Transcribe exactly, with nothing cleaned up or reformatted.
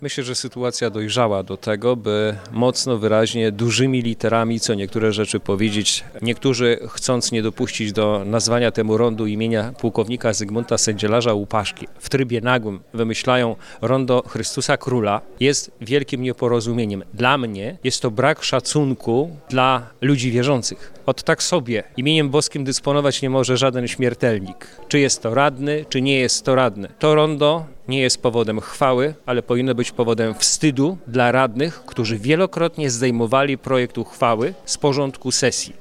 Myślę, że sytuacja dojrzała do tego, by mocno, wyraźnie, dużymi literami co niektóre rzeczy powiedzieć. Niektórzy, chcąc nie dopuścić do nazwania temu rondu imienia pułkownika Zygmunta Sędzielarza Łupaszki, w trybie nagłym wymyślają rondo Chrystusa Króla, jest wielkim nieporozumieniem. Dla mnie jest to brak szacunku dla ludzi wierzących. Od tak sobie imieniem boskim dysponować nie może żaden śmiertelnik. Czy jest to radny, czy nie jest to radny. To rondo nie jest powodem chwały, ale powinno być powodem wstydu dla radnych, którzy wielokrotnie zdejmowali projekt uchwały z porządku sesji.